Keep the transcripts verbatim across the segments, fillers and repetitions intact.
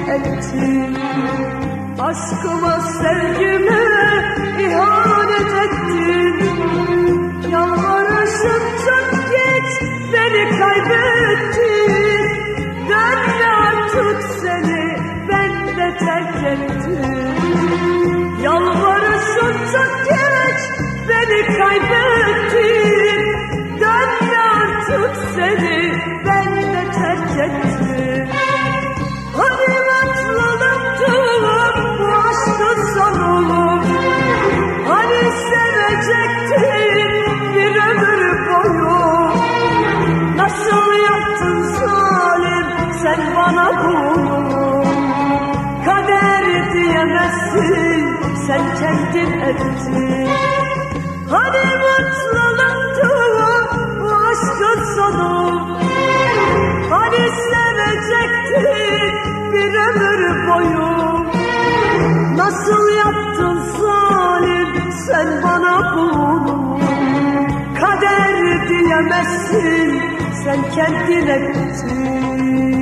ettin. Aşkıma, sevgime ihanet ettin. Yalvarışım çok geç, beni kaybettin. Dön artık, seni ben de terk ettim. Yalvarışım çok geç, beni kaybettin. Dön artık, seni ben de terk ettim. Hani mutluluktum bu aşkın sonu, hani sevecektin bir ömür boyu. Nasıl yaptın zalim sen bana bunu? Kader diyemezsin, sen kendin ettin. Hani mutluluktu bu aşkın sonu, hani sevecektin bir ömür boyu. Nasıl yaptın zalim sen bana bunu? Kader diyemezsin, sen kendin ettin.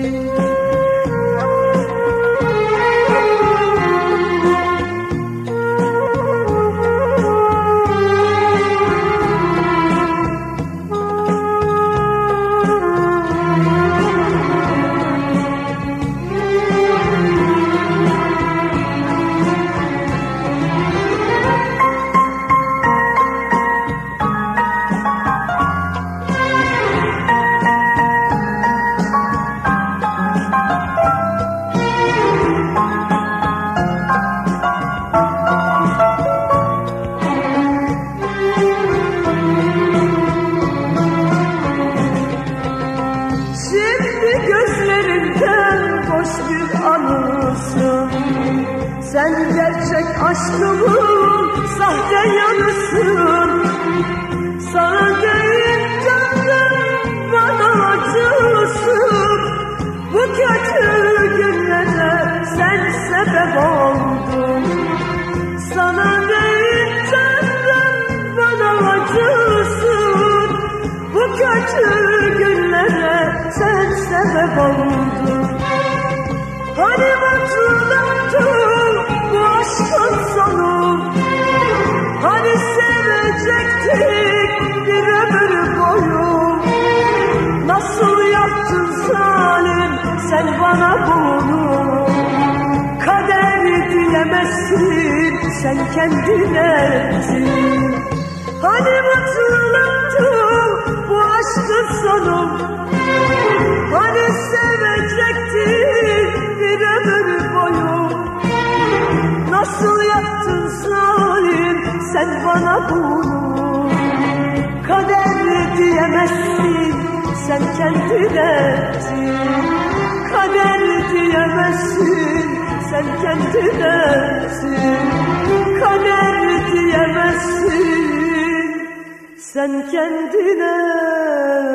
Sen gerçek aşkımın sahte yanısın. Sana değil canım bana acısın. Bu kötü günlere sen sebep oldun. Sana değil canım bana acısın. Bu kötü günlere sen sebep oldun. Hani mutluluktum bu aşkın sonu, hani sevecektik bir ömür boyu. Nasıl yaptın zalim sen bana bunu? Kader diyemezsin, sen kendin ettin. Hani mutluluktum bu aşkın sonu, hani sevecektik bir ömür boyu. Nasıl yaptın zalim sen bana bunu? Kader diyemezsin, sen kendin ettin. Kader diyemezsin, sen kendin ettin. Kader diyemezsin, sen kendin ettin.